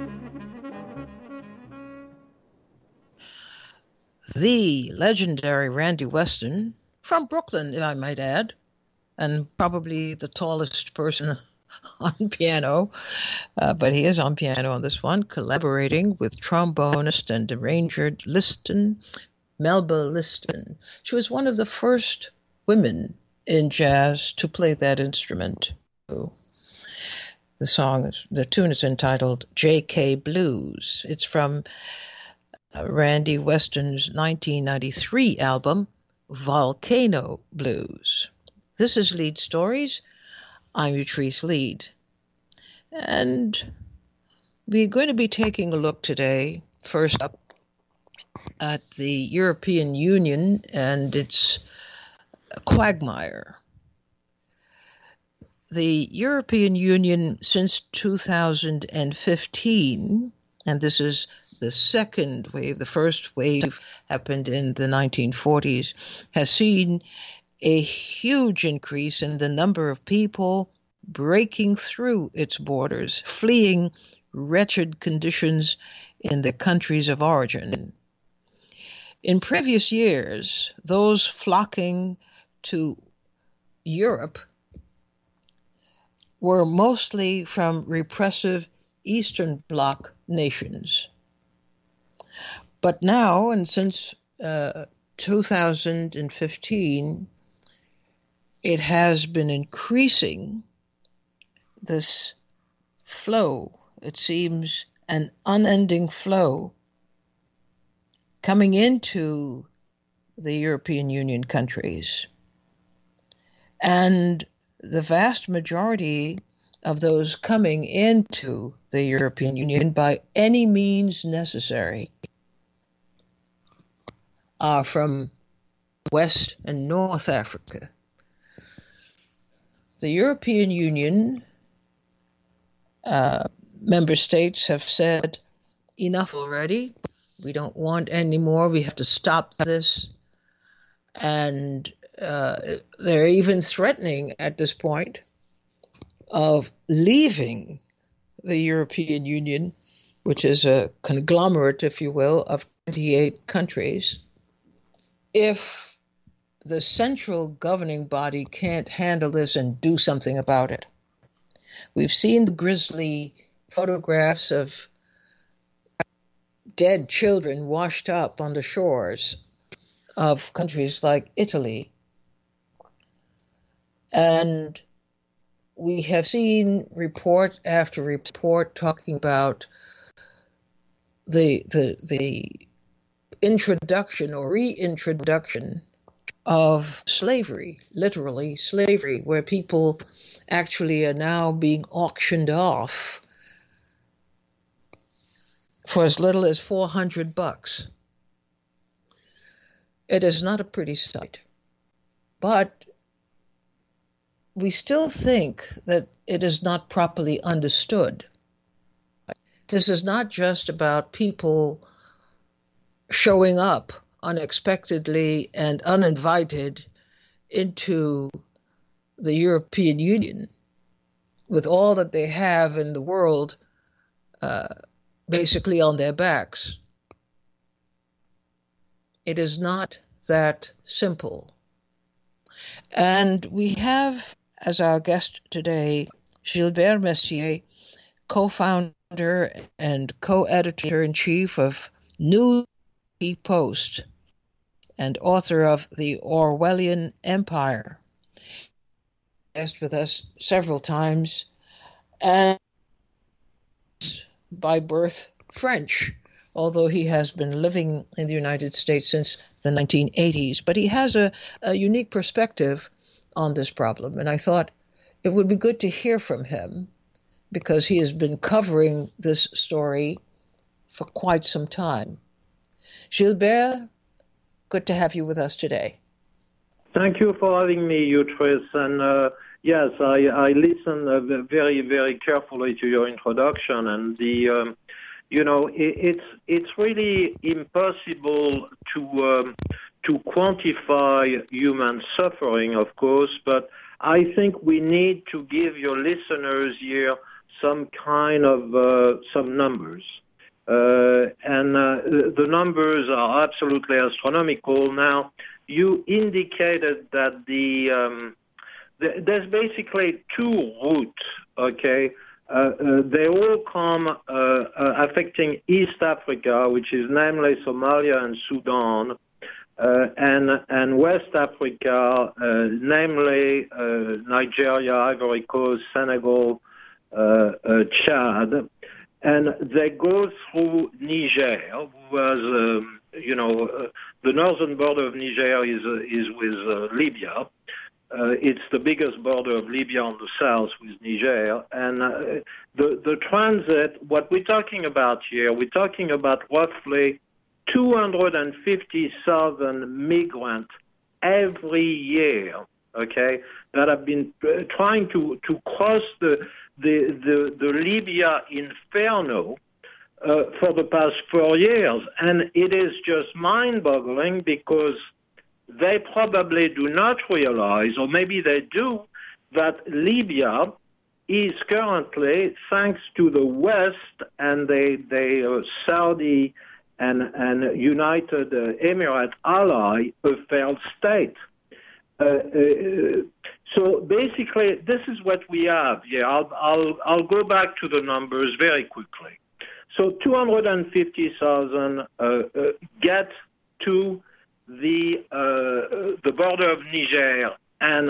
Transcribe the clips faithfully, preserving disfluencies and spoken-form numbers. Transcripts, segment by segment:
The legendary Randy Weston, from Brooklyn, I might add, and probably the tallest person on piano, uh, but he is on piano on this one, collaborating with trombonist and arranger Liston, Melba Liston. She was one of the first women in jazz to play that instrument. The song, the tune is entitled J K Blues. It's from uh, Randy Weston's nineteen ninety-three album, Volcano Blues. This is Lead Stories. I'm Utrice Lead. And we're going to be taking a look today, first up, at the European Union and its quagmire. The European Union since two thousand fifteen, and this is the second wave, the first wave happened in the nineteen forties, has seen a huge increase in the number of people breaking through its borders, fleeing wretched conditions in the countries of origin. In previous years, those flocking to Europe were mostly from repressive Eastern Bloc nations. But now, and since uh, two thousand fifteen, it has been increasing this flow. It seems an unending flow coming into the European Union countries. And the vast majority of those coming into the European Union by any means necessary are from West and North Africa. The European Union uh, member states have said, enough already. We don't want any more. We have to stop this. And uh, they're even threatening at this point of leaving the European Union, which is a conglomerate, if you will, of twenty-eight countries, if the central governing body can't handle this and do something about it. We've seen the grisly photographs of dead children washed up on the shores of countries like Italy. And we have seen report after report talking about the the the introduction or reintroduction of slavery, literally slavery, where people actually are now being auctioned off for as little as four hundred bucks. It is not a pretty sight, but we still think that it is not properly understood. This is not just about people showing up unexpectedly and uninvited into the European Union with all that they have in the world uh, basically on their backs. It is not that simple. And we have as our guest today Gilbert Messier, co-founder and co-editor-in-chief of New Post and author of The Orwellian Empire. Guest with us several times, and by birth French, although he has been living in the United States since the nineteen eighties. But he has a, a unique perspective on this problem, and I thought it would be good to hear from him because he has been covering this story for quite some time. Gilbert, good to have you with us today. Thank you for having me, Utrice. And uh, yes, I, I listened uh, very, very carefully to your introduction. And the, um, you know, it, it's it's really impossible to um, to quantify human suffering, of course. But I think we need to give your listeners here some kind of uh, some numbers. Uh, and uh, the numbers are absolutely astronomical. Now, you indicated that the um, th- there's basically two routes, okay? Uh, uh, they all come uh, uh, affecting East Africa, which is namely Somalia and Sudan, uh, and and West Africa, uh, namely uh, Nigeria, Ivory Coast, Senegal, uh, uh, Chad. And they go through Niger, who was, um, you know, uh, the northern border of Niger is uh, is with uh, Libya. Uh, it's the biggest border of Libya on the south with Niger. And uh, the the transit, what we're talking about here, we're talking about roughly two hundred fifty thousand migrants every year, okay, that have been uh, trying to, to cross the The, the, the Libya inferno uh, for the past four years. And it is just mind-boggling because they probably do not realize, or maybe they do, that Libya is currently, thanks to the West and the, the uh, Saudi and, and United uh, Emirates ally, a failed state. Uh, uh, so basically, this is what we have. Yeah, I'll, I'll, I'll go back to the numbers very quickly. So two hundred fifty thousand uh, uh, get to the uh, the border of Niger and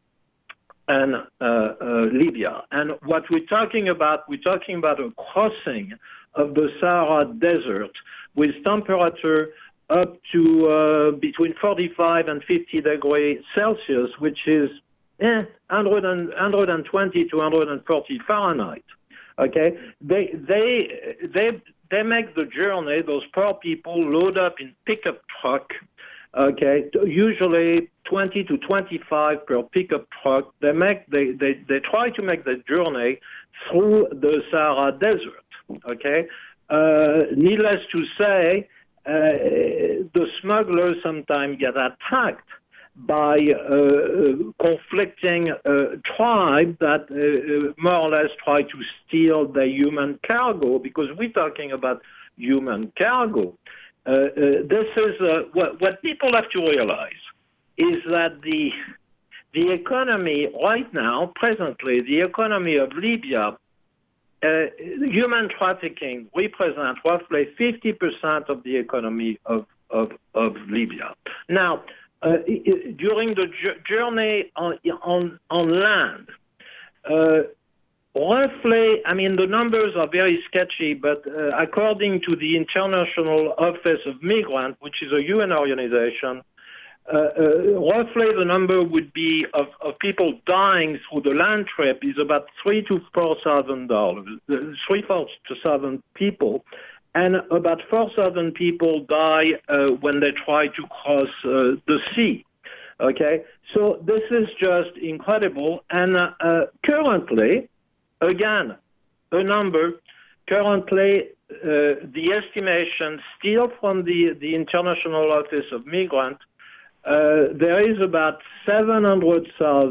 and uh, uh, Libya. And what we're talking about, we're talking about a crossing of the Sahara Desert with temperature up to uh, between forty-five and fifty degrees Celsius, which is eh, one hundred twenty to one hundred forty Fahrenheit. Okay, they they they they make the journey. Those poor people load up in pickup truck. Okay, usually twenty to twenty-five per pickup truck. They make they they they try to make the journey through the Sahara Desert. Okay, uh, needless to say. Uh, the smugglers sometimes get attacked by uh, conflicting uh, tribes that uh, more or less try to steal the human cargo, because we're talking about human cargo. Uh, uh, this is uh, what, what people have to realize is that the the economy right now, presently, the economy of Libya. Uh, human trafficking represents roughly fifty percent of the economy of, of, of Libya. Now, uh, during the journey on, on, on land, uh, roughly, I mean, the numbers are very sketchy, but uh, according to the International Office of Migrants, which is a U N organization, Uh, uh, roughly the number would be of, of people dying through the land trip is about three to four thousand dollars, three to thousand people, and about four thousand people die uh, when they try to cross uh, the sea. Okay, so this is just incredible. And uh, uh, currently, again, a number. Currently, uh, the estimation still from the the International Office of Migrants. Uh, there is about seven hundred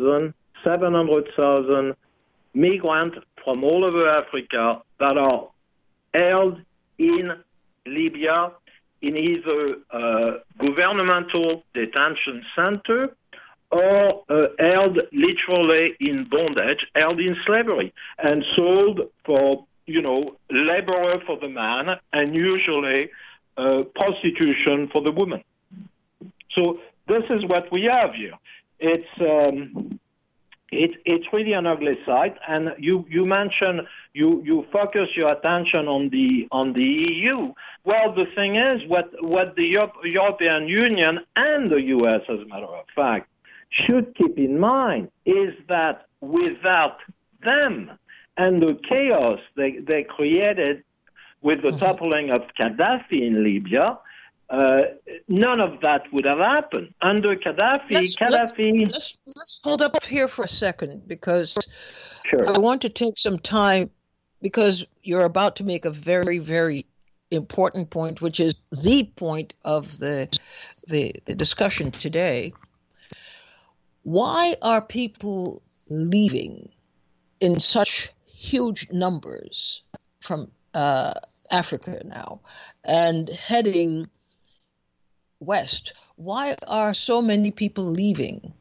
thousand migrants from all over Africa that are held in Libya in either uh, governmental detention center or uh, held literally in bondage, held in slavery, and sold for, you know, laborer for the man and usually uh, prostitution for the woman. So this is what we have here. It's um, it, it's really an ugly sight. And you you mentioned you, you focus your attention on the on the E U. Well, the thing is, what what the Europe, European Union and the U S, as a matter of fact, should keep in mind is that without them and the chaos they they created with the mm-hmm. toppling of Gaddafi in Libya. Uh, none of that would have happened. Under Gaddafi, let's, Gaddafi... Let's, let's, let's hold up here for a second, because sure. I want to take some time, because you're about to make a very, very important point, which is the point of the, the, the discussion today. Why are people leaving in such huge numbers from uh, Africa now and heading west. Why are so many people leaving?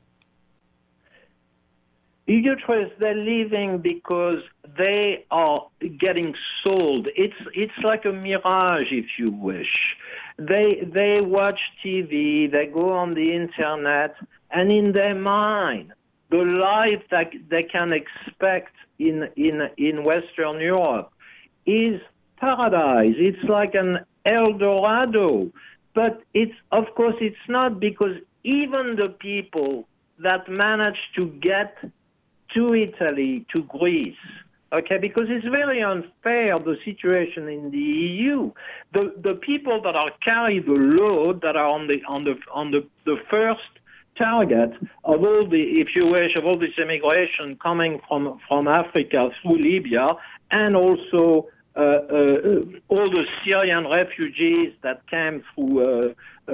Eutris, they're leaving because they are getting sold. It's it's like a mirage, if you wish. They they watch T V, they go on the internet, and in their mind, the life that they can expect in in in Western Europe is paradise. It's like an El Dorado. But it's of course it's not, because even the people that manage to get to Italy, to Greece, okay, because it's very unfair, the situation in the E U. The the people that are carry the load, that are on the on the on the, the first target of all the, if you wish, of all this immigration coming from from Africa through Libya, and also uh, uh, all the Syrian refugees that came through uh, uh,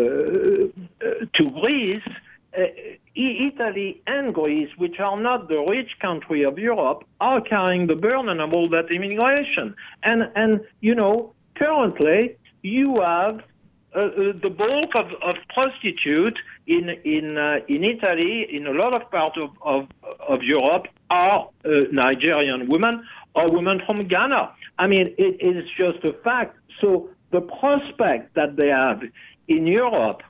uh, to Greece. Uh, Italy and Greece, which are not the rich country of Europe, are carrying the burden of all that immigration. And, and you know, currently you have uh, uh, the bulk of, of prostitutes in in uh, in Italy, in a lot of parts of, of, of Europe, are uh, Nigerian women or women from Ghana. I mean, it is just a fact. So the prospect that they have in Europe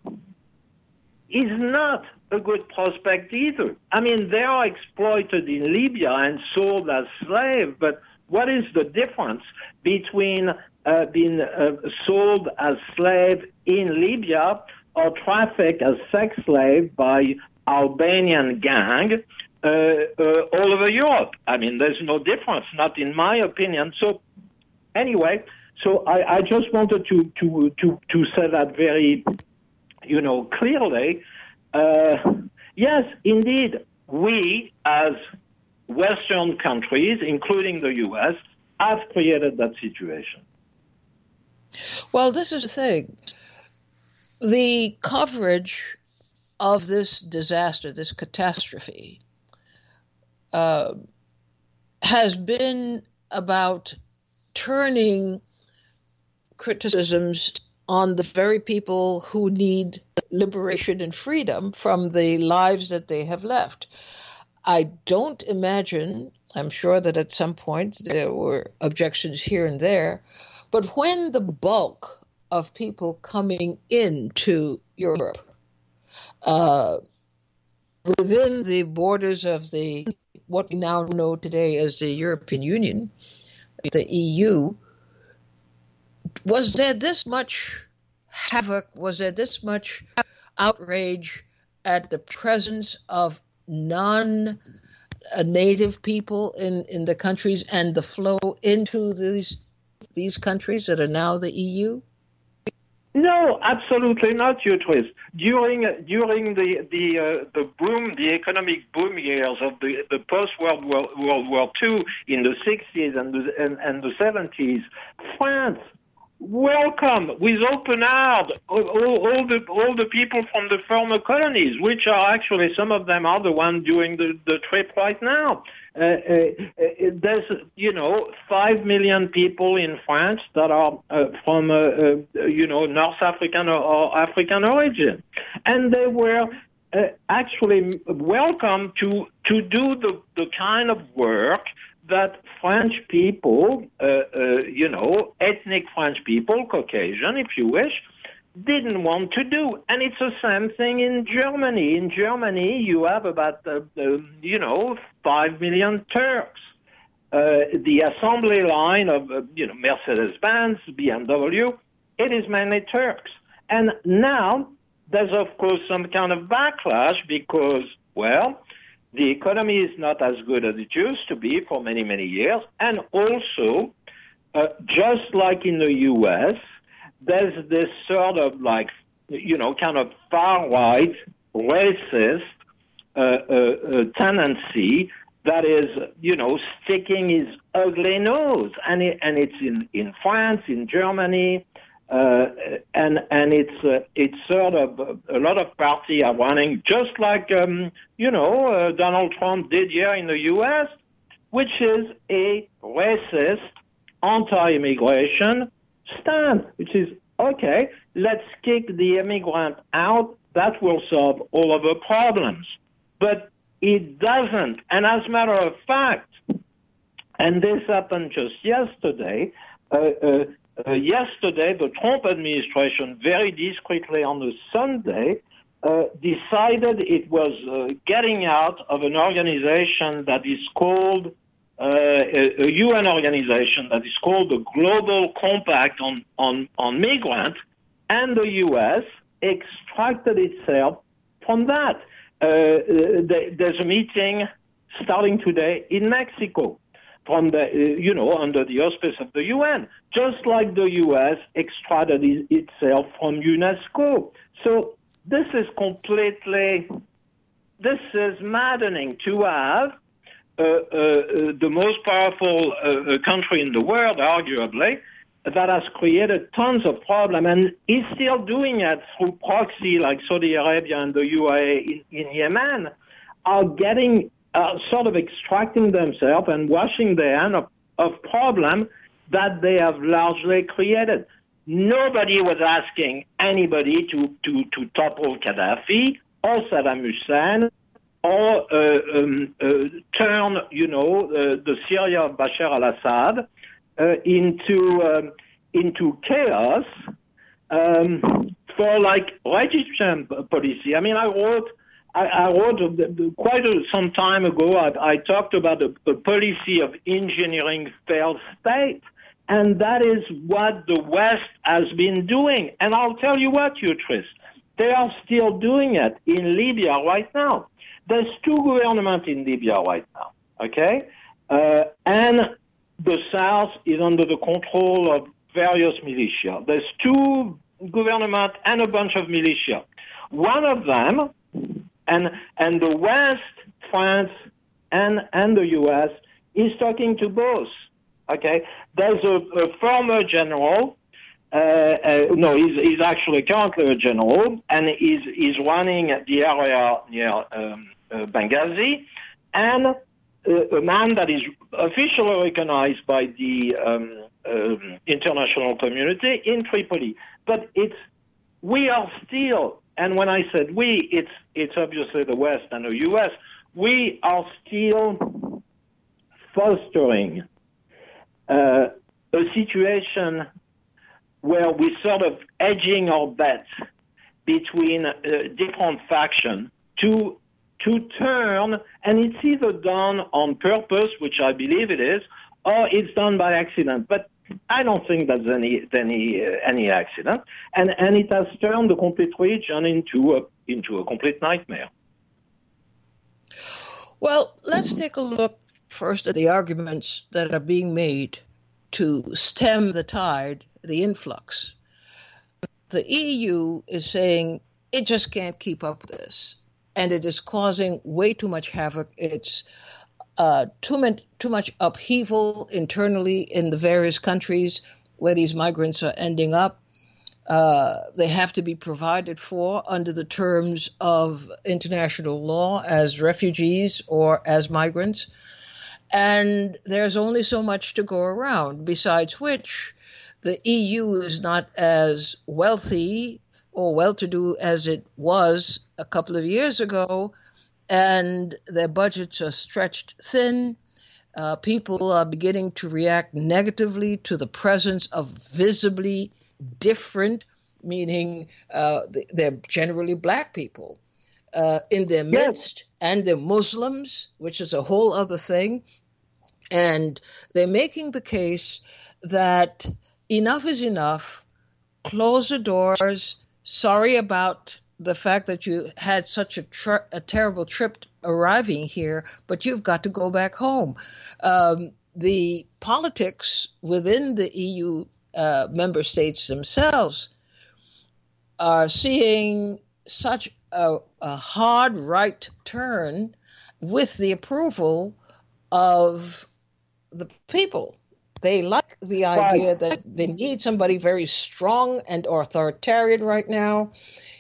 is not a good prospect either. I mean, they are exploited in Libya and sold as slaves, but what is the difference between uh, being uh, sold as slave in Libya or trafficked as sex slave by Albanian gang uh, uh, all over Europe? I mean, there's no difference, not in my opinion. So anyway, so I, I just wanted to, to, to, to say that very, you know, clearly. Uh, yes, indeed, we as Western countries, including the U S, have created that situation. Well, this is the thing. The coverage of this disaster, this catastrophe, uh, has been about turning criticisms on the very people who need liberation and freedom from the lives that they have left. I don't imagine, I'm sure that at some point there were objections here and there, but when the bulk of people coming into Europe, uh, within the borders of the what we now know today as the European Union, the E U, was there this much havoc, was there this much outrage at the presence of non-native people in, in the countries and the flow into these these countries that are now the E U? No, absolutely not, Eutris. During during the the uh, the boom, the economic boom years of the, the post World War World War Two in the sixties and the, and, and the seventies, France welcome with open arms all, all, all the all the people from the former colonies, which are actually, some of them are the ones doing the, the trip right now. Uh, uh, there's, you know, five million people in France that are uh, from, uh, uh, you know, North African or, or African origin, and they were uh, actually welcome to to do the the kind of work that French people, uh, uh, you know, ethnic French people, Caucasian, if you wish, didn't want to do. And it's the same thing in Germany. In Germany, you have about, uh, uh, you know, five million Turks. Uh, the assembly line of, uh, you know, Mercedes-Benz, B M W, it is mainly Turks. And now there's, of course, some kind of backlash because, well, the economy is not as good as it used to be for many, many years. And also, uh, just like in the U S, there's this sort of like, you know, kind of far-right, racist uh, uh, uh, tendency that is, you know, sticking his ugly nose. And, it, and it's in, in France, in Germany, Uh, and and it's uh, it's sort of uh, a lot of parties are running just like um, you know uh, Donald Trump did here in the U S which is a racist, anti-immigration stand, which is, okay, let's kick the immigrant out. That will solve all of the problems. But it doesn't. And as a matter of fact, and this happened just yesterday, uh, uh, uh, yesterday the Trump administration, very discreetly on a Sunday, uh, decided it was uh, getting out of an organization that is called Uh, a, a U N organization that is called the Global Compact on, on, on Migrants, and the U S extracted itself from that. Uh, the, there's a meeting starting today in Mexico from the, uh, you know, under the auspice of the U N, just like the U S extracted it, itself from UNESCO. So this is completely, this is maddening to have Uh, uh, the most powerful uh, country in the world, arguably, that has created tons of problems and is still doing it through proxy like Saudi Arabia and the U A E in, in Yemen, are getting, uh, sort of extracting themselves and washing their hands of, of problems that they have largely created. Nobody was asking anybody to, to, to topple Gaddafi or Saddam Hussein, or uh, um, uh, turn, you know, uh, the Syria of Bashar al-Assad uh, into um, into chaos um, for like Egyptian policy. I mean, I wrote I, I wrote quite a, some time ago. I, I talked about a, a policy of engineering failed state, and that is what the West has been doing. And I'll tell you what, Utris, they are still doing it in Libya right now. There's two governments in Libya right now, okay? Uh, and the South is under the control of various militia. There's two governments and a bunch of militia. One of them, and and the West, France, and, and the U S, is talking to both, okay? There's a, a former general, uh, uh, no, he's, he's actually currently a general, and he's, he's running the area near um, Uh, Benghazi, and uh, a man that is officially recognized by the um, um, international community in Tripoli. But it's, we are still, and when I said we, it's, it's obviously the West and the U S, we are still fostering uh, a situation where we're sort of edging our bets between uh, different factions to to turn, and it's either done on purpose, which I believe it is, or it's done by accident. But I don't think that's any any uh, any accident, and and it has turned the complete region into a into a complete nightmare. Well, let's take a look first at the arguments that are being made to stem the tide, the influx. The E U is saying it just can't keep up with this. And it is causing way too much havoc. It's uh, too, much, too much upheaval internally in the various countries where these migrants are ending up. Uh, they have to be provided for under the terms of international law as refugees or as migrants. And there's only so much to go around, besides which the E U is not as wealthy or well-to-do as it was a couple of years ago, and their budgets are stretched thin. Uh, people are beginning to react negatively to the presence of visibly different, meaning uh, they're generally black people, uh, in their midst, yes. And they're Muslims, which is a whole other thing. And they're making the case that enough is enough, close the doors. Sorry about the fact that you had such a, tr- a terrible trip arriving here, but you've got to go back home. Um, the politics within the E U uh, member states themselves are seeing such a, a hard right turn with the approval of the people. They like the idea that they need somebody very strong and authoritarian right now.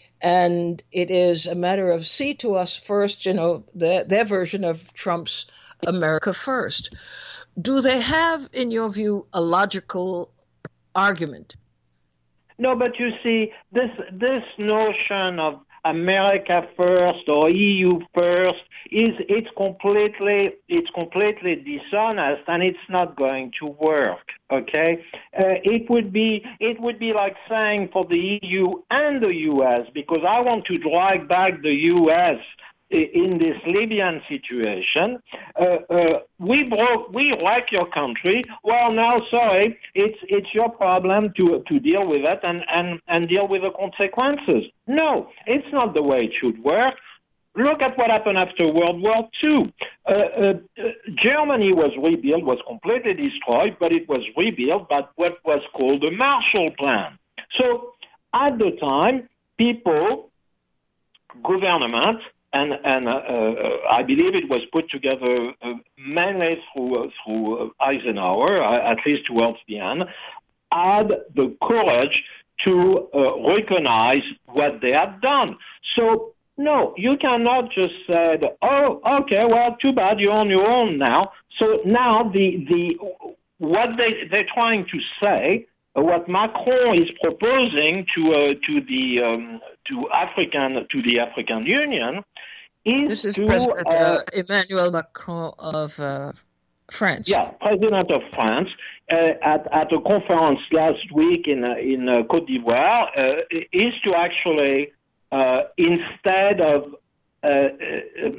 And it is a matter of see to us first, you know, the, their version of Trump's America first. Do they have, in your view, a logical argument? No, but you see, this this notion of America first or E U first is it's completely it's completely dishonest, and it's not going to work. Okay, uh, it would be it would be like saying for the E U and the U S, because I want to drag back the U S in this Libyan situation, uh, uh, we broke, we wreck your country. Well, now, sorry, it's it's your problem to to deal with it and, and, and deal with the consequences. No, it's not the way it should work. Look at what happened after World War Two. Uh, uh, Germany was rebuilt, was completely destroyed, but it was rebuilt by what was called the Marshall Plan. So at the time, people, government, And, and uh, uh, I believe it was put together uh, mainly through uh, through uh, Eisenhower, uh, at least towards the end, had the courage to uh, recognize what they had done. So, no, you cannot just say, oh, okay, well, too bad, you're on your own now. So now the the what they, they're trying to say, uh, what Macron is proposing to uh, to the um, to African to the African Union, is this is to, President uh, uh, Emmanuel Macron of uh, France. Yeah, President of France, uh, at at a conference last week in uh, in uh, Côte d'Ivoire, uh, is to actually uh, instead of uh, uh,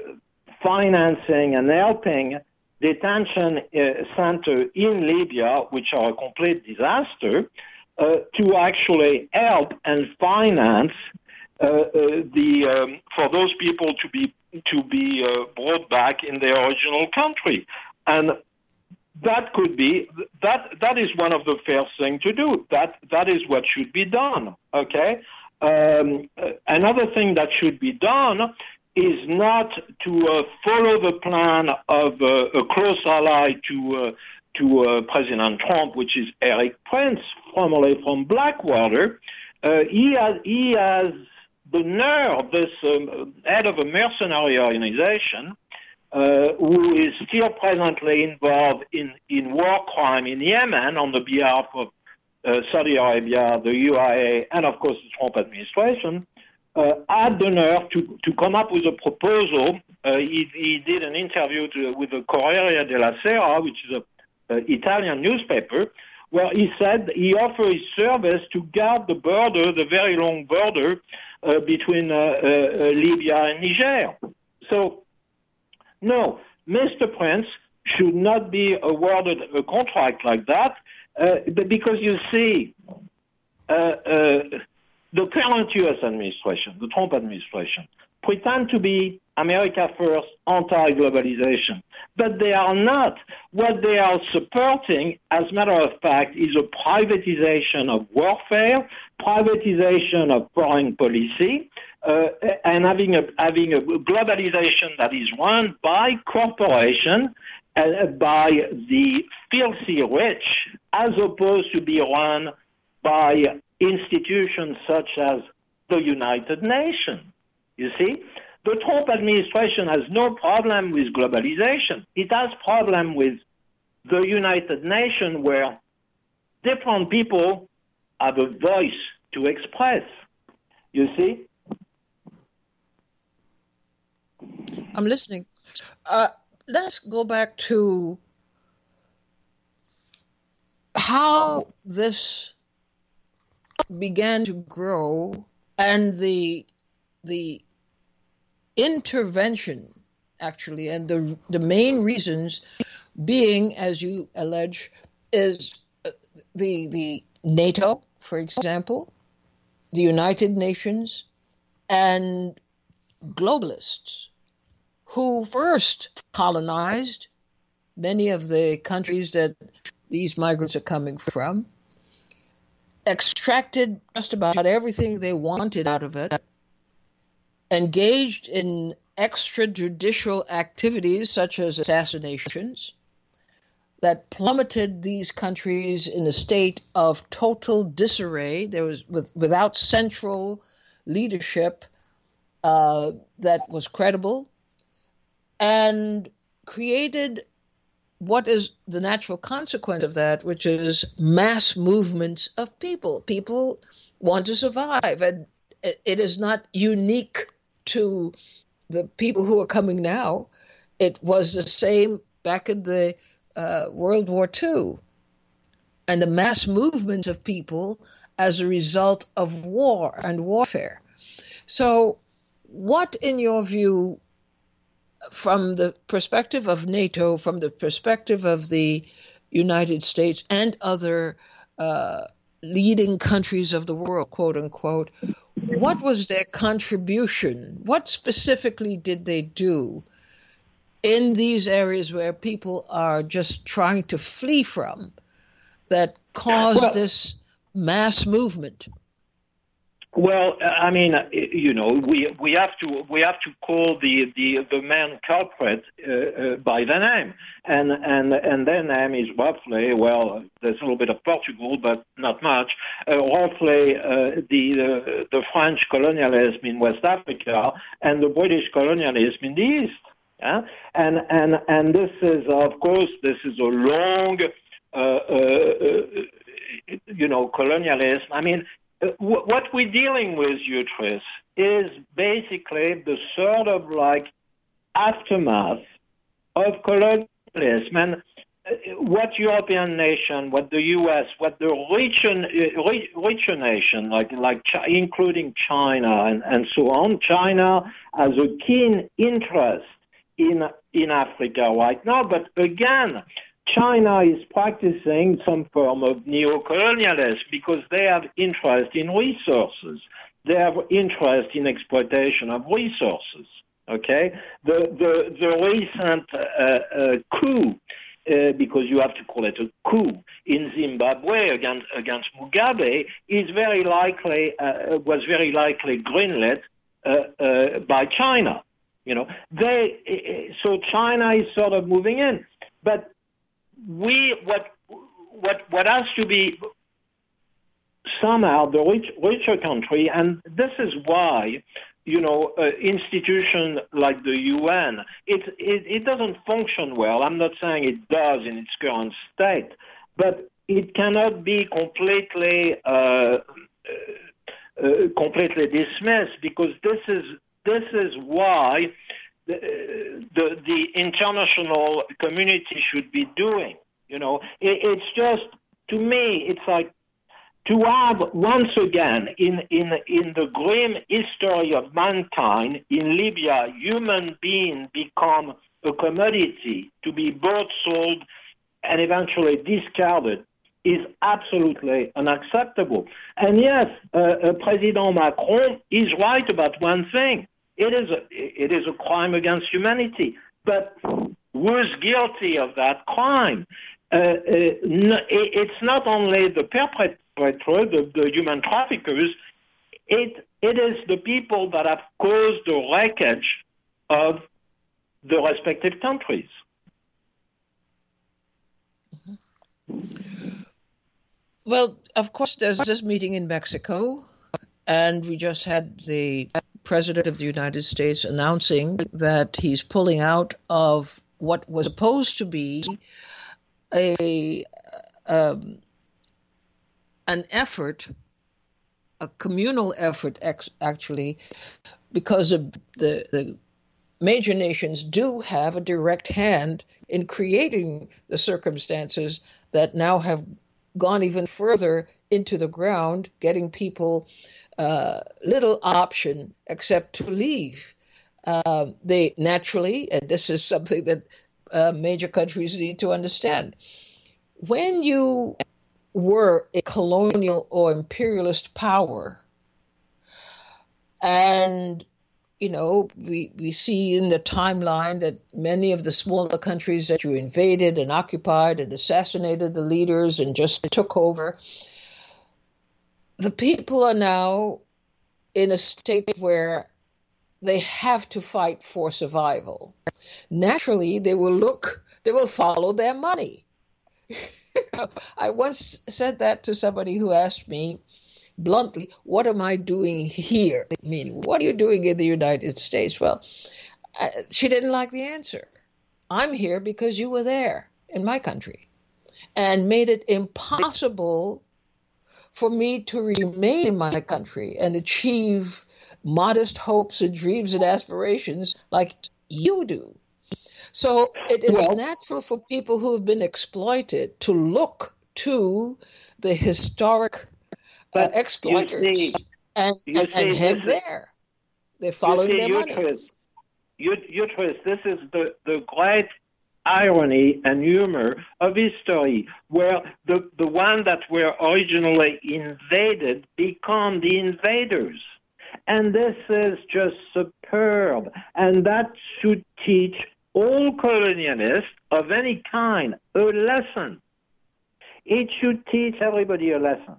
financing and helping detention uh, center in Libya, which are a complete disaster, uh, to actually help and finance uh, uh, the um, for those people to be to be uh, brought back in their original country, and that could be that that is one of the first thing to do. That that is what should be done. Okay. Um, another thing that should be done is not to uh, follow the plan of uh, a close ally to uh, to uh, President Trump, which is Erik Prince, formerly from Blackwater. Uh, he has he has the nerve, this um, head of a mercenary organization, uh, who is still presently involved in in war crime in Yemen on the behalf of uh, Saudi Arabia, the U A E, and of course the Trump administration. Uh, had the nerve to, to come up with a proposal. Uh, he, he did an interview to, with the Corriere della Sera, which is an Italian newspaper, where he said he offered his service to guard the border, the very long border uh, between uh, uh, Libya and Niger. So, no, Mister Prince should not be awarded a contract like that, uh, because you see, uh, uh, the current U S administration, the Trump administration, pretend to be America first, anti-globalization, but they are not. What they are supporting, as a matter of fact, is a privatization of warfare, privatization of foreign policy, uh, and having a having a globalization that is run by corporation, uh, by the filthy rich, as opposed to be run by institutions such as the United Nations. You see, the Trump administration has no problem with globalization. It has problem with the United Nations, where different people have a voice to express. You see? I'm listening. Uh, let's go back to how this began to grow and the the intervention, actually, and the the main reasons being, as you allege, is the the NATO, for example, the United Nations, and globalists who first colonized many of the countries that these migrants are coming from, extracted just about everything they wanted out of it, engaged in extrajudicial activities such as assassinations that plummeted these countries in a state of total disarray. There was with, without central leadership uh, that was credible, and created what is the natural consequence of that, which is mass movements of people. People want to survive, and it is not unique to the people who are coming now. It was the same back in the uh, World War Two, and the mass movements of people as a result of war and warfare. So what, in your view, from the perspective of NATO, from the perspective of the United States and other uh, leading countries of the world, quote unquote, what was their contribution? What specifically did they do in these areas where people are just trying to flee from that caused well, this mass movement? Well, I mean, you know, we we have to we have to call the the, the main culprit uh, uh, by the name, and and and their name is roughly, well, there's a little bit of Portugal, but not much. Uh, roughly, uh, the uh, the French colonialism in West Africa and the British colonialism in the East. Yeah? And and and this is, of course, this is a long, uh, uh, you know, colonialism. I mean. Uh, w- what we're dealing with, Utris, is basically the sort of like aftermath of colonialism. And uh, what European nation, what the U S, what the richer, uh, richer nation, like like Ch- including China and, and so on, China has a keen interest in in Africa right now. But again, China is practicing some form of neo-colonialism because they have interest in resources. They have interest in exploitation of resources. Okay, the the the recent uh, uh, coup, uh, because you have to call it a coup in Zimbabwe against against Mugabe, is very likely uh, was very likely greenlit uh, uh, by China. You know, they so China is sort of moving in, but. We what what what has to be somehow the rich, richer country, and this is why you know uh, institution like the U N it, it it doesn't function well. I'm not saying it does in its current state, but it cannot be completely uh, uh, uh, completely dismissed because this is this is why. The, the the international community should be doing. You know, it, it's just, to me, it's like to have once again in, in, in the grim history of mankind in Libya, human beings become a commodity to be bought, sold, and eventually discarded is absolutely unacceptable. And yes, uh, uh, President Macron is right about one thing. It is a, it is a crime against humanity. But who's guilty of that crime? Uh, uh, no, it, it's not only the perpetrator, the, the human traffickers. It it is the people that have caused the wreckage of the respective countries. Well, of course, there's this meeting in Mexico, and we just had the President of the United States announcing that he's pulling out of what was supposed to be a um, an effort, a communal effort, ex- actually, because of the, the major nations do have a direct hand in creating the circumstances that now have gone even further into the ground, getting people uh, little option except to leave. Uh, they naturally, and this is something that uh, major countries need to understand, when you were a colonial or imperialist power, and you know, we, we see in the timeline that many of the smaller countries that you invaded and occupied and assassinated the leaders and just took over, the people are now in a state where they have to fight for survival. Naturally, they will look, they will follow their money. I once said that to somebody who asked me bluntly, what am I doing here? Meaning, what are you doing in the United States? Well, I, she didn't like the answer. I'm here because you were there in my country and made it impossible for me to remain in my country and achieve modest hopes and dreams and aspirations like you do. So it is Well, natural for people who have been exploited to look to the historic uh, but you exploiters see, and, you and, and see, head this is, there. They're you following see, their money. Uterus, Ut- Uterus, this is the, the great irony and humor of history, where the, the ones that were originally invaded become the invaders. And this is just superb. And that should teach all colonialists of any kind a lesson. It should teach everybody a lesson.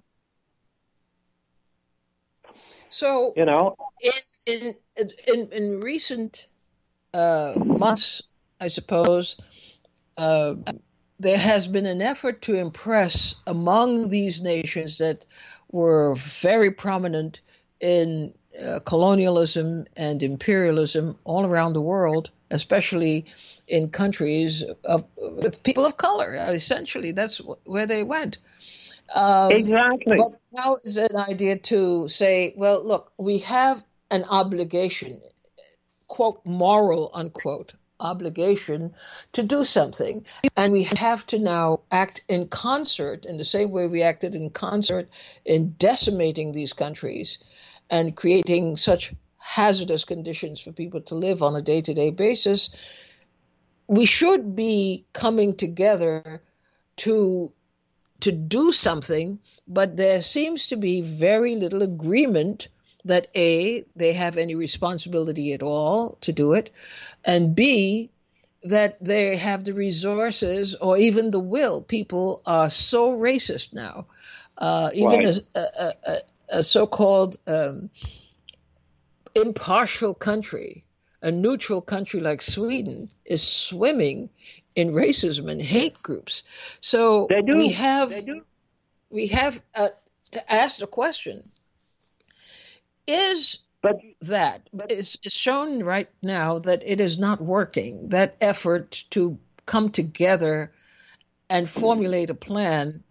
So, you know, in in in, in recent uh, months, I suppose, uh, there has been an effort to impress among these nations that were very prominent in uh, colonialism and imperialism all around the world, especially in countries of, with people of color. Essentially, that's where they went. Um, exactly. But now is an idea to say, well, look, we have an obligation, quote, moral, unquote, obligation to do something. And we have to now act in concert in the same way we acted in concert in decimating these countries and creating such hazardous conditions for people to live on a day-to-day basis. We should be coming together to to do something, but there seems to be very little agreement that A, they have any responsibility at all to do it, and B, that they have the resources or even the will. People are so racist now. Uh, even Right. a, a, a, a so-called um, impartial country, a neutral country like Sweden, is swimming in racism and hate groups. So They do. we have They do. we have uh, to ask the question: Is But that it's, it's shown right now that it is not working? That effort to come together and formulate a plan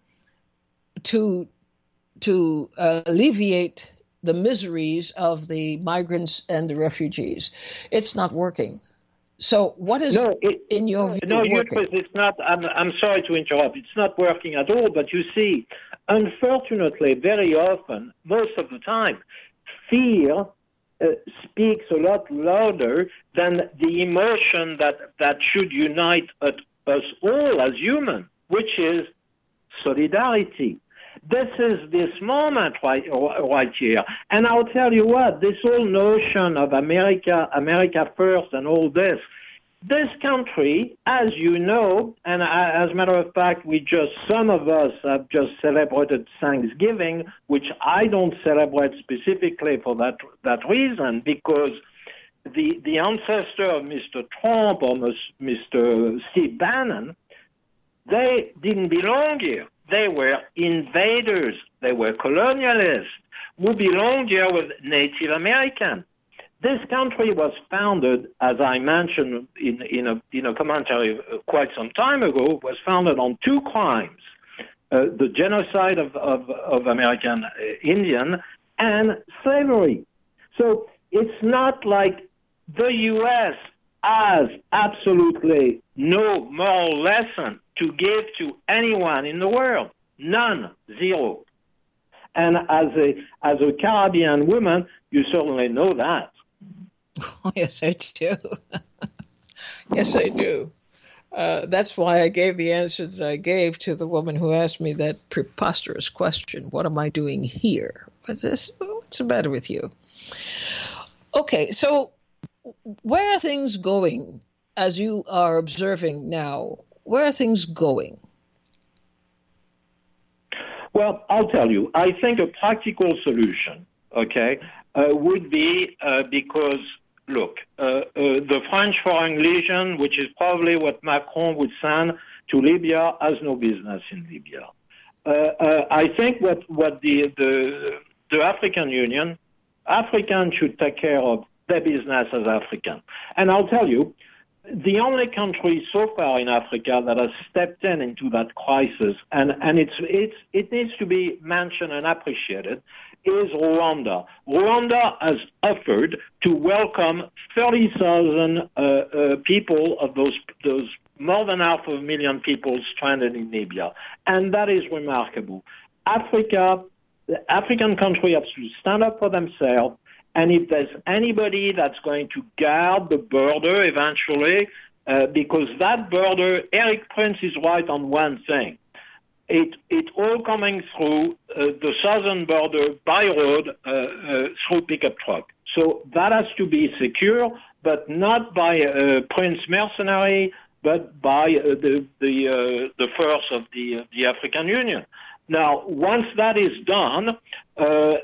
to to uh, alleviate the miseries of the migrants and the refugees, it's not working. So what is, no, it, in your view, no, working? Uterus, it's not. I'm, I'm sorry to interrupt. It's not working at all. But you see, unfortunately, very often, most of the time, fear uh, speaks a lot louder than the emotion that that should unite us all as humans, which is solidarity. This is this moment right, right here. And I'll tell you what, this whole notion of America, America first and all this, this country, as you know, and as a matter of fact, we just, some of us have just celebrated Thanksgiving, which I don't celebrate specifically for that, that reason, because the, the ancestor of Mister Trump or Mister Steve Bannon, they didn't belong here. They were invaders. They were colonialists who belonged here with Native Americans. This country was founded, as I mentioned in, in, a, in a commentary quite some time ago, was founded on two crimes, uh, the genocide of, of, of American Indian and slavery. So it's not like the U S has absolutely no moral lesson to give to anyone in the world. None. Zero. And as a as a Caribbean woman, you certainly know that. Oh, yes, I do. Yes, I do. Uh, that's why I gave the answer that I gave to the woman who asked me that preposterous question. What am I doing here? What's this? What's the matter with you? Okay, so where are things going as you are observing now? Where are things going? Well, I'll tell you. I think a practical solution, okay, uh, would be uh, because, look, uh, uh, the French Foreign Legion, which is probably what Macron would send to Libya, has no business in Libya. Uh, uh, I think what, what the, the, the African Union, Africans should take care of their business as African. And I'll tell you, the only country so far in Africa that has stepped in into that crisis, and, and it's, it's, it needs to be mentioned and appreciated, is Rwanda. Rwanda has offered to welcome thirty thousand uh, uh, people of those, those more than half a million people stranded in Libya. And that is remarkable. Africa, the African country have to stand up for themselves. And if there's anybody that's going to guard the border eventually, uh, because that border, Eric Prince is right on one thing. It it all coming through uh, the southern border by road uh, uh, through pickup truck. So that has to be secure, but not by uh, Prince mercenary, but by uh, the the uh, the force of the uh, the African Union. Now, once that is done, uh,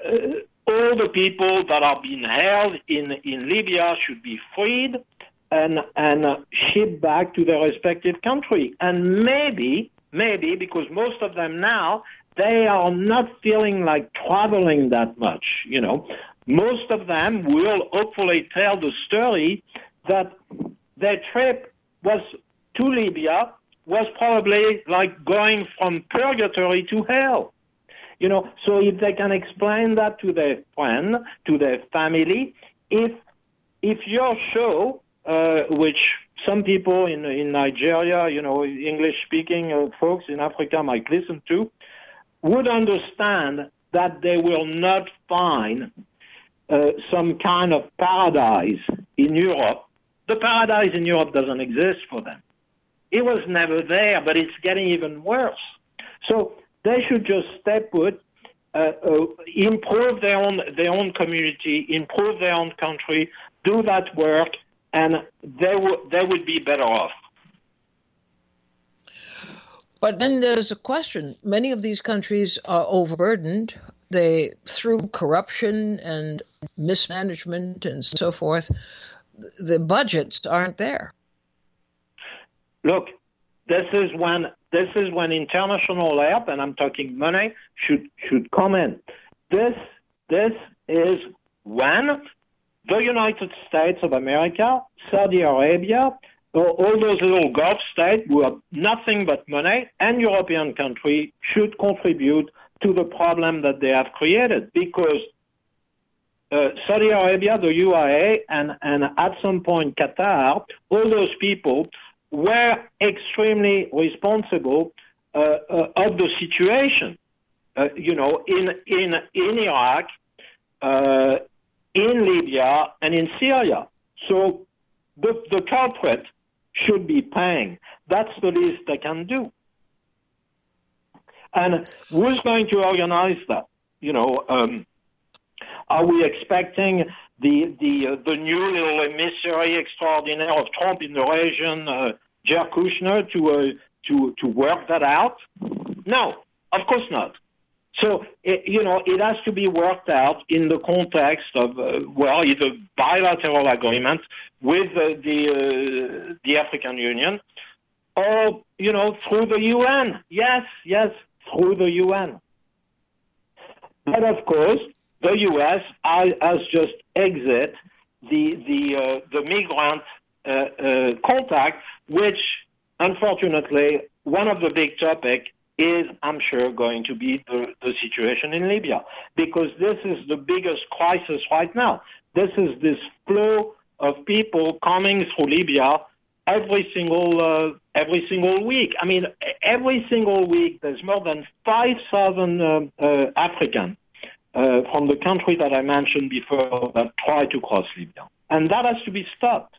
all the people that are being held in in Libya should be freed and and uh, shipped back to their respective country, and maybe. Maybe because most of them now, they are not feeling like traveling that much, you know. Most of them will hopefully tell the story that their trip was to Libya was probably like going from purgatory to hell. You know, so if they can explain that to their friend, to their family, if if your show, uh, which some people in in Nigeria, you know, English-speaking uh, folks in Africa might listen to, would understand that they will not find uh, some kind of paradise in Europe. The paradise in Europe doesn't exist for them. It was never there, but it's getting even worse. So they should just stay put, uh, uh, improve their own their own community, improve their own country, do that work, and they would they would be better off. But then there's a question. Many of these countries are overburdened. They, through corruption and mismanagement and so forth, the budgets aren't there. Look, this is when this is when international help, and I'm talking money, should should come in. This this is when the United States of America, Saudi Arabia, all those little Gulf states who have nothing but money, and European countries should contribute to the problem that they have created, because uh, Saudi Arabia, the U A E, and, and at some point Qatar, all those people were extremely responsible uh, uh, of the situation. Uh, you know, in in in Iraq, uh, in Libya, and in Syria. So the the culprit should be paying. That's the least they can do. And who's going to organize that? You know, um, are we expecting the the uh, the new little emissary extraordinaire of Trump in the region, uh, Jared Kushner, to uh, to to work that out? No, of course not. So, it, you know, it has to be worked out in the context of, uh, well, either bilateral agreement with uh, the uh, the African Union, or, you know, through the U N. Yes, yes, through the U N. But, of course, the U S has just exit the the uh, the migrant uh, uh, contact, which, unfortunately, one of the big topics is, I'm sure, going to be the, the situation in Libya, because this is the biggest crisis right now. This is this flow of people coming through Libya every single uh, every single week. I mean, every single week there's more than five thousand uh, uh, Africans uh, from the country that I mentioned before that try to cross Libya, and that has to be stopped.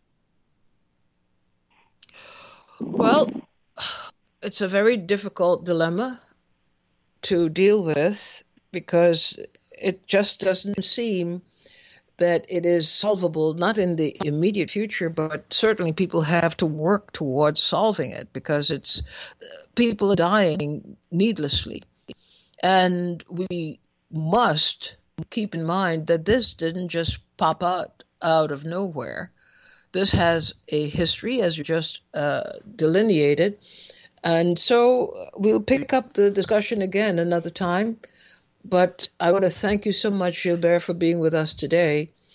Well, it's a very difficult dilemma to deal with, because it just doesn't seem that it is solvable, not in the immediate future, but certainly people have to work towards solving it, because it's people are dying needlessly. And we must keep in mind that this didn't just pop out out of nowhere. This has a history, as you just uh, delineated. And so we'll pick up the discussion again another time. But I want to thank you so much, Gilbert, for being with us today.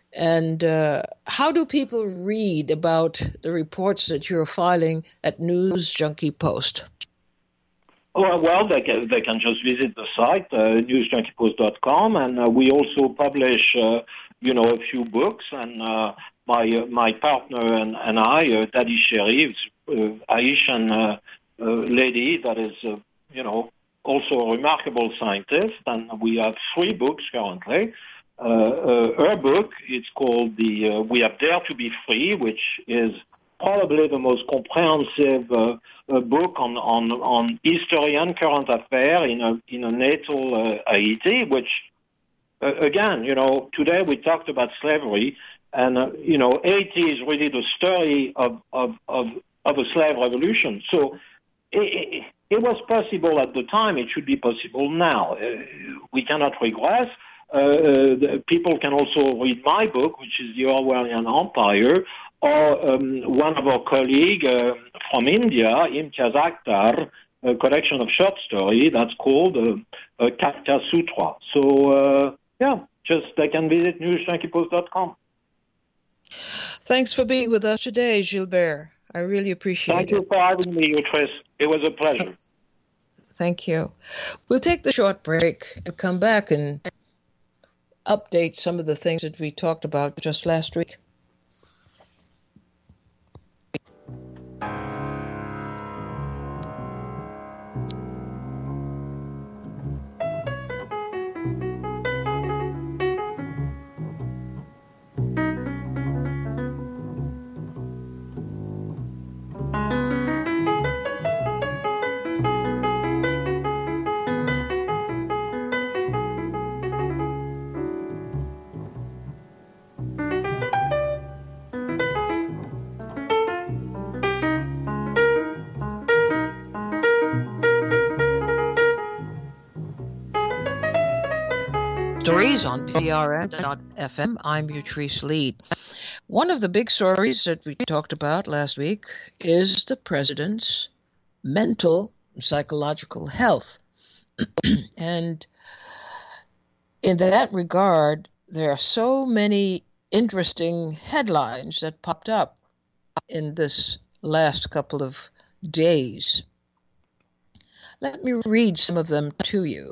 And uh, how do people read about the reports that you're filing at News Junkie Post? Oh, well, they can, they can just visit the site, uh, news junkie post dot com, and uh, we also publish, uh, you know, a few books. And uh, my uh, my partner and, and I, uh, Dadi Sherif, uh, Haitian uh, uh, lady that is, uh, you know, also a remarkable scientist, and we have three books currently. Uh, uh, her book, it's called the uh, We Have Dared to Be Free, which is probably the most comprehensive uh, uh, book on, on on history and current affairs in a in a natal uh, Haiti. Which, uh, again, you know, today we talked about slavery, and uh, you know, Haiti is really the story of of of, of a slave revolution. So it, it, it was possible at the time. It should be possible now. Uh, we cannot regress. Uh, the, people can also read my book, which is The Orwellian Empire, or um, one of our colleagues uh, from India, Imtiaz Akhtar, a collection of short stories that's called uh, uh, Kafka Sutra. So, uh, yeah, just they can visit news junkie post dot com. Thanks for being with us today, Gilbert. I really appreciate Thank it. Thank you for having me, Utris. It was a pleasure. Thank you. We'll take the short break and come back and update some of the things that we talked about just last week. Stories on P R N dot F M. I'm Utrice Lead. One of the big stories that we talked about last week is the president's mental psychological health. And in that regard, there are so many interesting headlines that popped up in this last couple of days. Let me read some of them to you.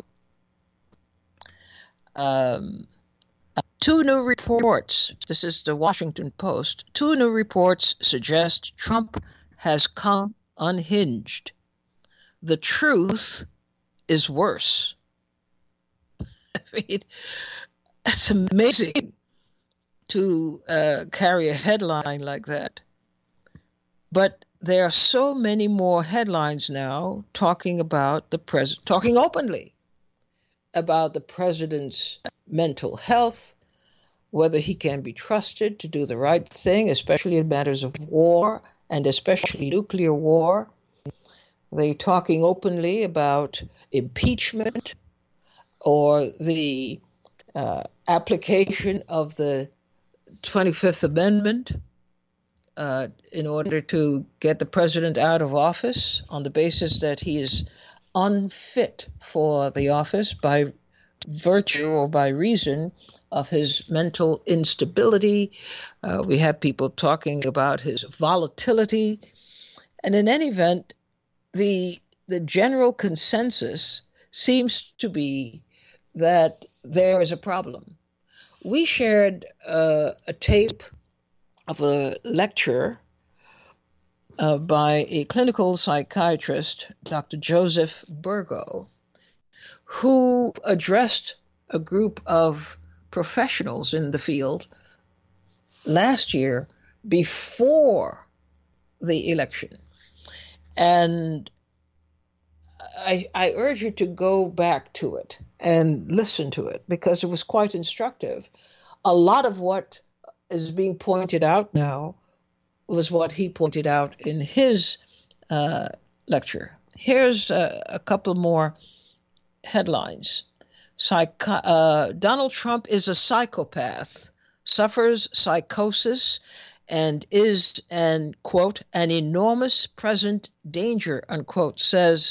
Um, two new reports, this is the Washington Post, two new reports suggest Trump has come unhinged. The truth is worse. I mean, it's amazing to uh, carry a headline like that. But there are so many more headlines now talking about the president, talking openly about the president's mental health, whether he can be trusted to do the right thing, especially in matters of war, and especially nuclear war. They're talking openly about impeachment or the uh, application of the twenty-fifth Amendment uh, in order to get the president out of office on the basis that he is unfit for the office by virtue or by reason of his mental instability. Uh, we have people talking about his volatility. And in any event, the the general consensus seems to be that there is a problem. We shared uh, a tape of a lecture Uh, by a clinical psychiatrist, Doctor Joseph Burgo, who addressed a group of professionals in the field last year before the election. And I, I urge you to go back to it and listen to it because it was quite instructive. A lot of what is being pointed out now was what he pointed out in his uh, lecture. Here's uh, a couple more headlines. Psycho- uh, Donald Trump is a psychopath, suffers psychosis, and is an, quote, an enormous present danger, unquote, says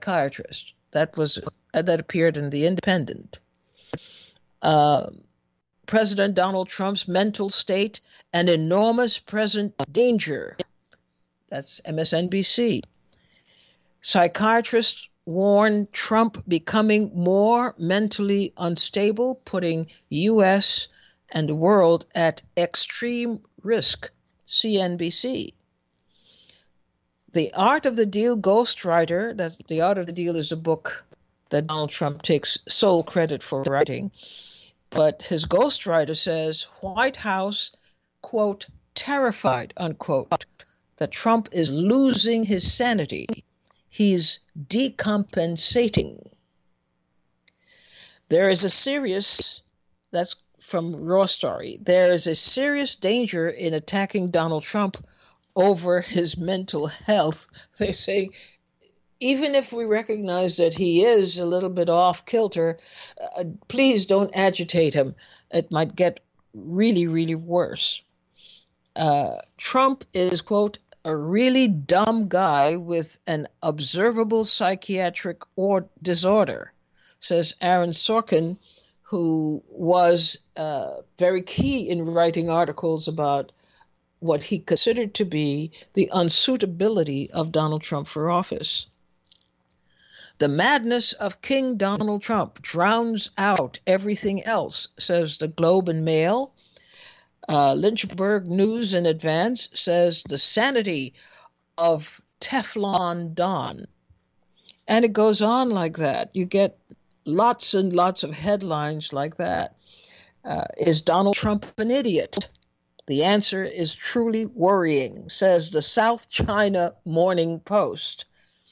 psychiatrist. That was uh, that appeared in The Independent. Uh, President Donald Trump's mental state an enormous present danger. That's M S N B C. Psychiatrists warn Trump becoming more mentally unstable, putting U S and the world at extreme risk. C N B C. The Art of the Deal ghostwriter, that The Art of the Deal is a book that Donald Trump takes sole credit for writing, but his ghostwriter says White House, quote, terrified, unquote, that Trump is losing his sanity. He's decompensating. There is a serious, that's from Raw Story, there is a serious danger in attacking Donald Trump over his mental health. They say, even if we recognize that he is a little bit off kilter, uh, please don't agitate him. It might get really, really worse. Uh, Trump is, quote, a really dumb guy with an observable psychiatric or disorder, says Aaron Sorkin, who was uh, very key in writing articles about what he considered to be the unsuitability of Donald Trump for office. The madness of King Donald Trump drowns out everything else, says the Globe and Mail. Uh, Lynchburg News in Advance says the sanity of Teflon Don. And it goes on like that. You get lots and lots of headlines like that. Uh, is Donald Trump an idiot? The answer is truly worrying, says the South China Morning Post.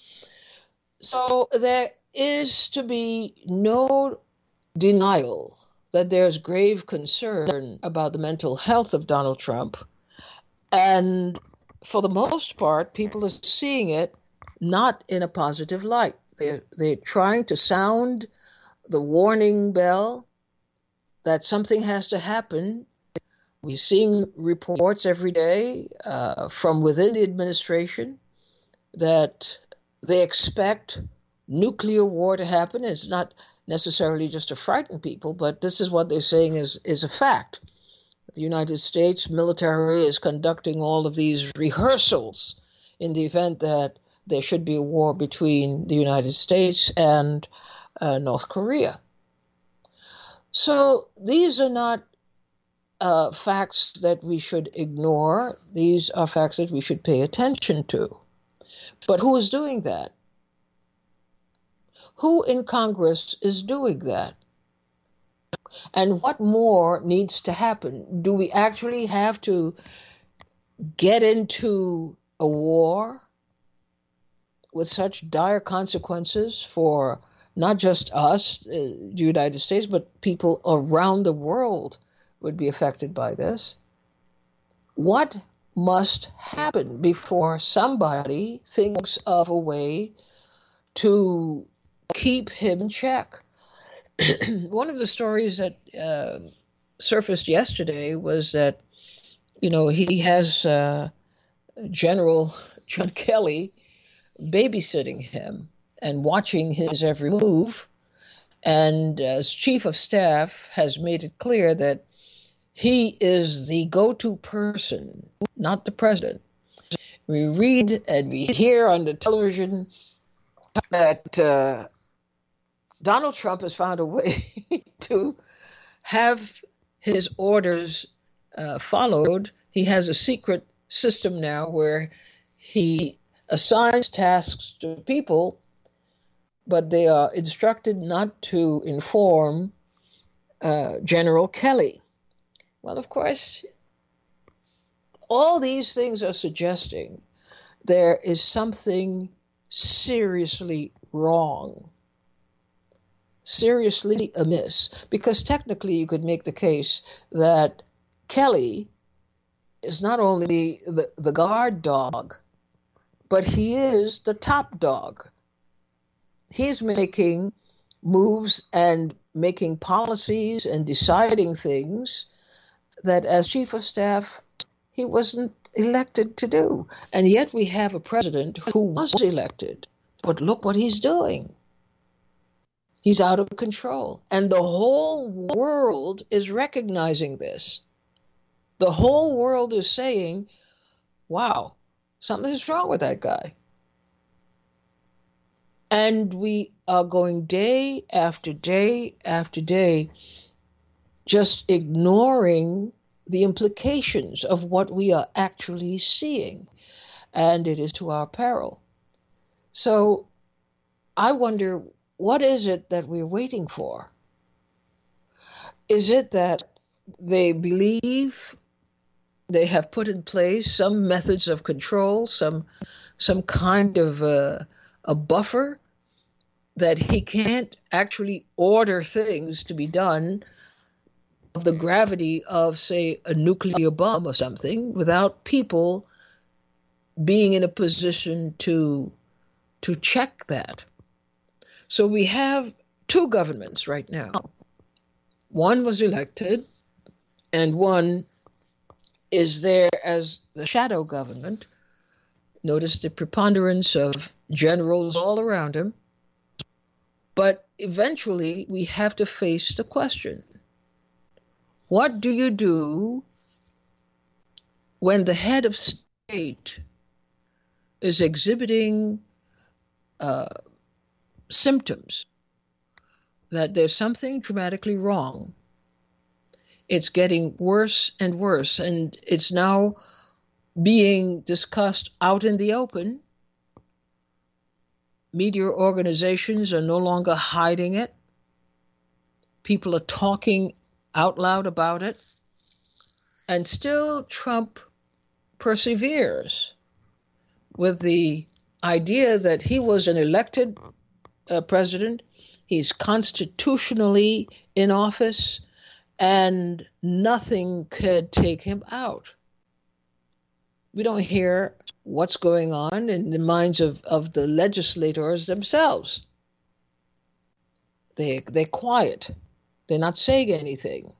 So there is to be no denial that there's grave concern about the mental health of Donald Trump. And for the most part, people are seeing it not in a positive light. They're, they're trying to sound the warning bell that something has to happen. We're seeing reports every day uh, from within the administration that they expect nuclear war to happen. It's not necessarily just to frighten people, but this is what they're saying is, is a fact. The United States military is conducting all of these rehearsals in the event that there should be a war between the United States and uh, North Korea. So these are not uh, facts that we should ignore. These are facts that we should pay attention to. But who is doing that? Who in Congress is doing that? And what more needs to happen? Do we actually have to get into a war with such dire consequences for not just us, uh, the United States, but people around the world would be affected by this? What must happen before somebody thinks of a way to keep him in check? One of the stories that uh, surfaced yesterday was that, you know, he has uh, General John Kelly babysitting him and watching his every move. And as chief of staff has made it clear that he is the go-to person, not the president. We read and we hear on the television that uh, Donald Trump has found a way to have his orders uh, followed. He has a secret system now where he assigns tasks to people, but they are instructed not to inform uh, General Kelly. Well, of course, all these things are suggesting there is something seriously wrong, seriously amiss, because technically you could make the case that Kelly is not only the, the guard dog, but he is the top dog. He's making moves and making policies and deciding things that as chief of staff, he wasn't elected to do. And yet we have a president who was elected. But look what he's doing. He's out of control. And the whole world is recognizing this. The whole world is saying, wow, something's wrong with that guy. And we are going day after day after day just ignoring the implications of what we are actually seeing. And it is to our peril. So I wonder, what is it that we're waiting for? Is it that they believe they have put in place some methods of control, some some kind of uh, a buffer that he can't actually order things to be done of the gravity of, say, a nuclear bomb or something without people being in a position to to check that? So we have two governments right now. One was elected, and one is there as the shadow government. Notice the preponderance of generals all around him. But eventually we have to face the question, what do you do when the head of state is exhibiting uh, symptoms that there's something dramatically wrong? It's getting worse and worse, and it's now being discussed out in the open. Media organizations are no longer hiding it. People are talking out loud about it. And still Trump perseveres with the idea that he was an elected uh, president. He's constitutionally in office, and nothing could take him out. We don't hear what's going on in the minds of, of the legislators themselves. They, they're quiet. They're not saying anything.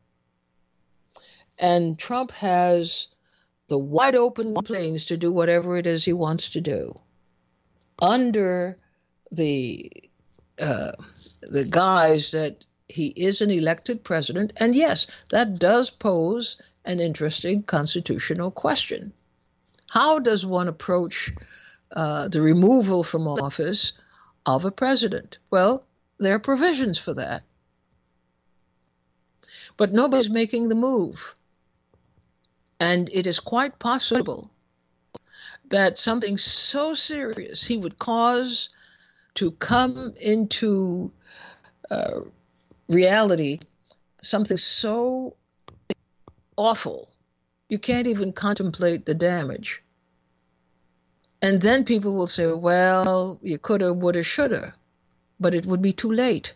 And Trump has the wide open plains to do whatever it is he wants to do under the uh, the guise that he is an elected president. And yes, that does pose an interesting constitutional question. How does one approach uh, the removal from office of a president? Well, there are provisions for that. But nobody's making the move. And it is quite possible that something so serious he would cause to come into uh, reality, something so awful, you can't even contemplate the damage. And then people will say, well, you coulda, woulda, shoulda, but it would be too late.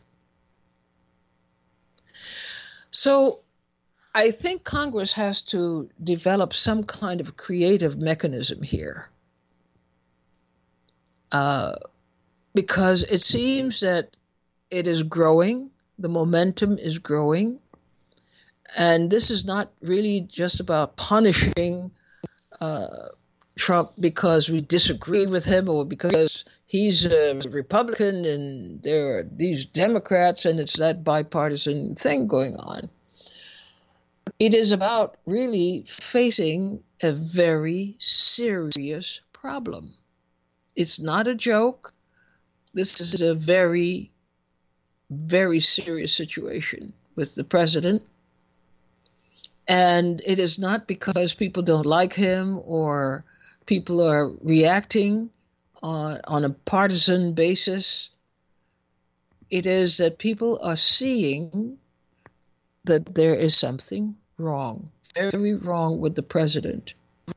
So I think Congress has to develop some kind of creative mechanism here, uh, because it seems that it is growing, the momentum is growing, and this is not really just about punishing uh, Trump because we disagree with him or because he's a Republican and there are these Democrats and it's that bipartisan thing going on. It is about really facing a very serious problem. It's not a joke. This is a very, very serious situation with the president. And it is not because people don't like him or people are reacting on, on a partisan basis. It is that people are seeing that there is something wrong, very wrong with the president.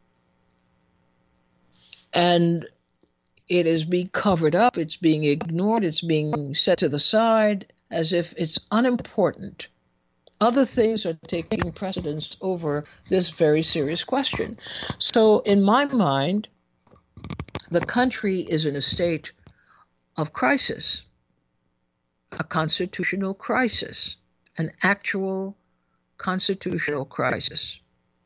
And it is being covered up, it's being ignored, it's being set to the side as if it's unimportant. Other things are taking precedence over this very serious question. So in my mind, the country is in a state of crisis, a constitutional crisis, an actual constitutional crisis.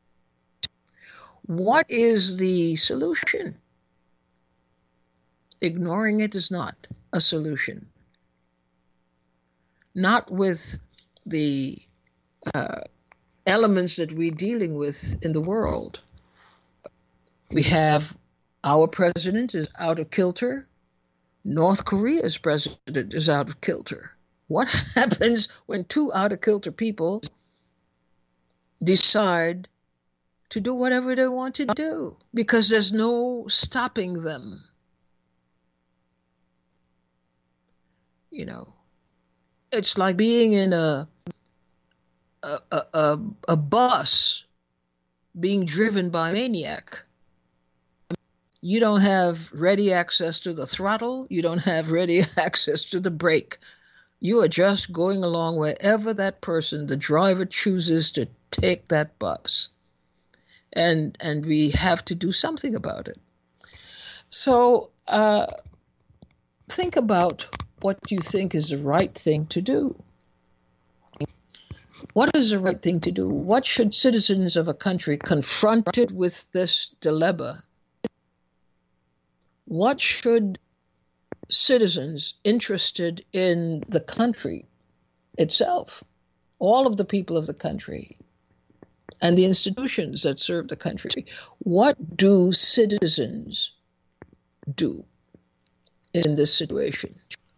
What is the solution? Ignoring it is not a solution. not with the uh, elements that we're dealing with in the world. We have our president is out of kilter. North Korea's president is out of kilter. What happens when two out of kilter people decide to do whatever they want to do? Because there's no stopping them. You know, it's like being in a a, a, a bus being driven by a maniac. You don't have ready access to the throttle. You don't have ready access to the brake. You are just going along wherever that person, the driver, chooses to take that bus. And and we have to do something about it. So uh, think about what you think is the right thing to do. What is the right thing to do? What should citizens of a country confronted with this dilemma? What should citizens interested in the country itself, all of the people of the country, and the institutions that serve the country, what do citizens do in this situation?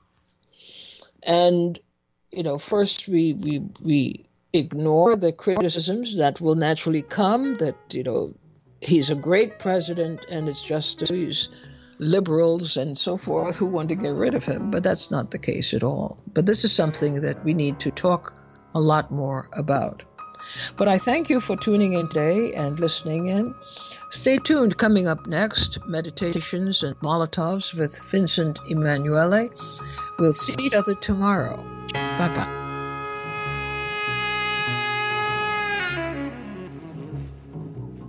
And, you know, first we we we ignore the criticisms that will naturally come, that, you know, he's a great president and it's just these liberals and so forth who want to get rid of him. But that's not the case at all. But this is something that we need to talk a lot more about. But I thank you for tuning in today and listening in. Stay tuned. Coming up next, Meditations and Molotovs with Vincent Emanuele. We'll see each other tomorrow. Bye-bye.